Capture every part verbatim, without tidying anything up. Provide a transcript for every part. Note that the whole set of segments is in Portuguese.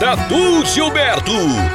Tatu Gilberto.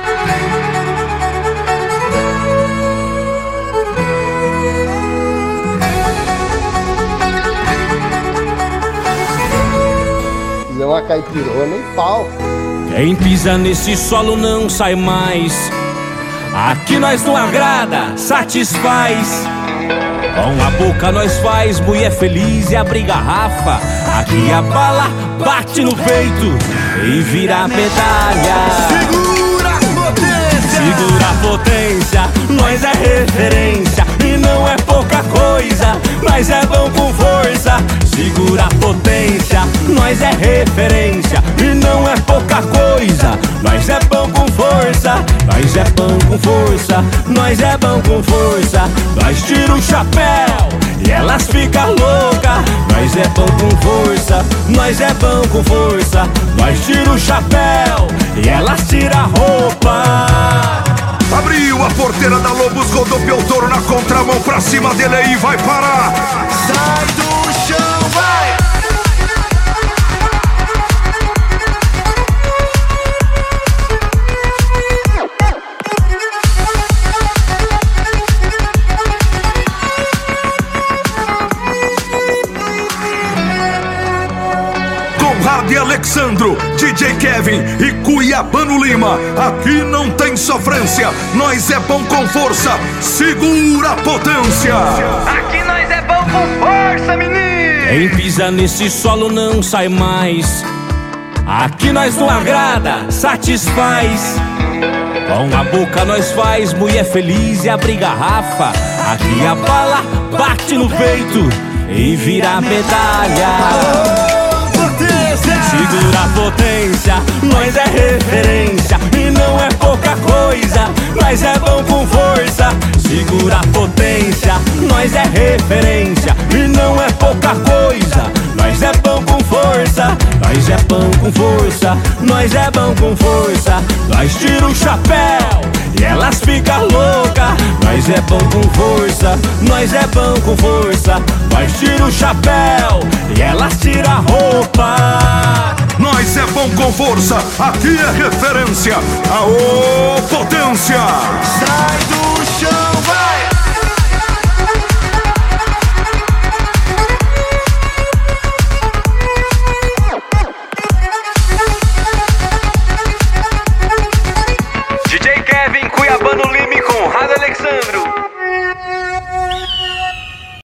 É uma caipirona em pau. Quem pisa nesse solo não sai mais. Aqui nós não agrada, satisfaz. Com a boca nós faz mulher feliz e abre garrafa. Aqui a bala bate no peito e vira medalha. Segura a potência, segura a potência. Nós é referência e não é pouca coisa. Nós é bom com força. Segura a potência, nós é referência e não é pouca coisa. Nós é bom com força, nós é bom com força, nós é bom com força. Nós tira o chapéu e elas ficam loucas. Nós é bom com força, nós é bom com força. Nós tira o chapéu e elas tira a roupa. Abriu a porteira da Lobos, rodopiou o touro na contramão, pra cima dele aí vai parar. Sai do chão, vai! Conrado e Alexandro, D J Kevin e Cuiabano Lima. Aqui não tem sofrência, nós é bom com força. Segura a potência. Aqui nós é bom com força, menino. Quem pisa nesse solo não sai mais. Aqui nós não agrada, satisfaz. Com a boca nós faz mulher feliz e abre garrafa. Aqui a bala bate no peito e vira medalha. Segura a potência, nós é referência e não é pouca coisa. Nós é bom com força. Segura a potência, nós é referência e não é pouca coisa. Nós é bom com força, nós é bom com força, nós é bom com força. Nós tira o chapéu e elas ficam loucas. Nós é bom com força, nós é bom com força. Nós tira o chapéu e elas tira a roupa. Nós é bom com força, aqui é referência. Aô, potência! Sai do